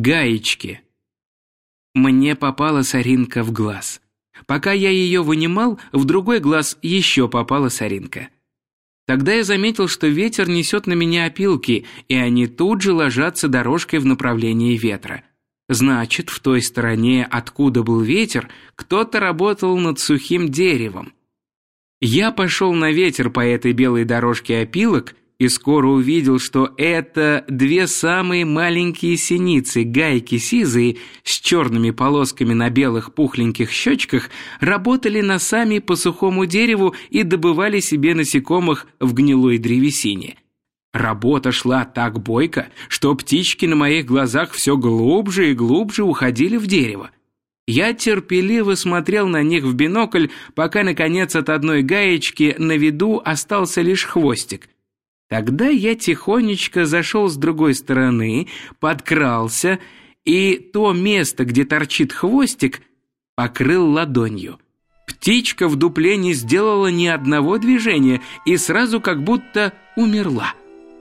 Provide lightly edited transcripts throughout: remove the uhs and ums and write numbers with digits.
Гаечки. Мне попала соринка в глаз. Пока я ее вынимал, в другой глаз еще попала соринка. Тогда я заметил, что ветер несет на меня опилки, и они тут же ложатся дорожкой в направлении ветра. Значит, в той стороне, откуда был ветер, кто-то работал над сухим деревом. Я пошел на ветер по этой белой дорожке опилок и скоро увидел, что это две самые маленькие синицы, гайки сизые, с черными полосками на белых пухленьких щечках, работали носами по сухому дереву и добывали себе насекомых в гнилой древесине. Работа шла так бойко, что птички на моих глазах все глубже и глубже уходили в дерево. Я терпеливо смотрел на них в бинокль, пока, наконец, от одной гаечки на виду остался лишь хвостик. Тогда я тихонечко зашел с другой стороны, подкрался, и то место, где торчит хвостик, покрыл ладонью. Птичка в дупле не сделала ни одного движения и сразу как будто умерла.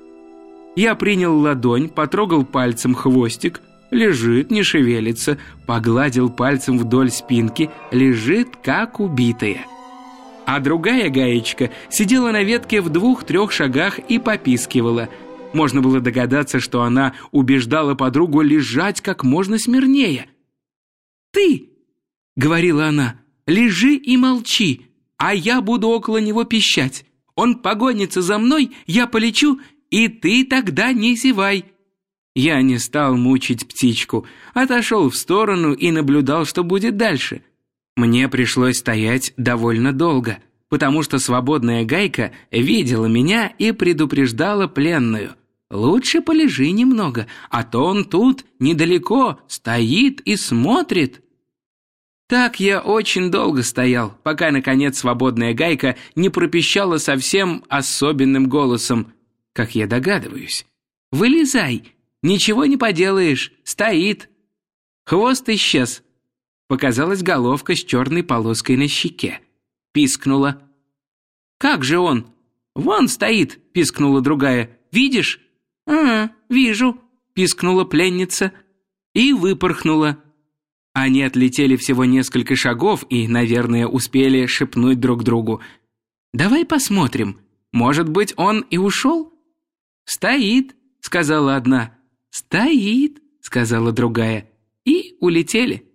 Я принял ладонь, потрогал пальцем хвостик, лежит, не шевелится, погладил пальцем вдоль спинки, лежит как убитая. А другая гаечка сидела на ветке в 2-3 шагах и попискивала. Можно было догадаться, что она убеждала подругу лежать как можно смирнее. «Ты, — говорила она, — лежи и молчи, а я буду около него пищать. Он погонится за мной, я полечу, и ты тогда не зевай». Я не стал мучить птичку, отошел в сторону и наблюдал, что будет дальше. Мне пришлось стоять довольно долго, потому что свободная гайка видела меня и предупреждала пленную: «Лучше полежи немного, а то он тут, недалеко, стоит и смотрит». Так я очень долго стоял, пока, наконец, свободная гайка не пропищала совсем особенным голосом, как я догадываюсь: «Вылезай, ничего не поделаешь, стоит». Хвост исчез. Показалась головка с черной полоской на щеке. Пискнула. «Как же он?» «Вон стоит», — пискнула другая. «Видишь?» «Вижу», — пискнула пленница. И выпорхнула. Они отлетели всего несколько шагов и, наверное, успели шепнуть друг другу: «Давай посмотрим, может быть, он и ушел?» «Стоит», — сказала одна. «Стоит», — сказала другая. И улетели.